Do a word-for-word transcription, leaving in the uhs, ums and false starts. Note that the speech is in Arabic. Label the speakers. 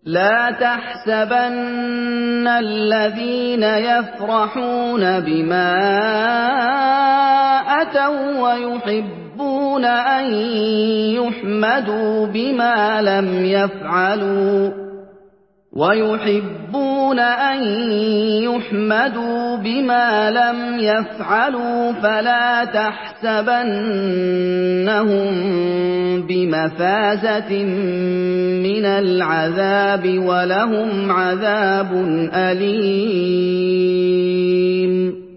Speaker 1: لَا تَحْسَبَنَّ الَّذِينَ يَفْرَحُونَ بِمَا أَتَوا وَّيُحِبُّونَ أَن يُحْمَدُوا بِمَا لَمْ يَفْعَلُوا وَيُحِبُّونَ أَن يُحْمَدُوا بِمَا لَمْ يَفْعَلُوا فَلَا تَحْسَبَنَّهُم بِمَفَازَةٍ مِّنَ الْعَذَابِ ۖ وَلَهُمْ عَذَابٌ أَلِيمٌ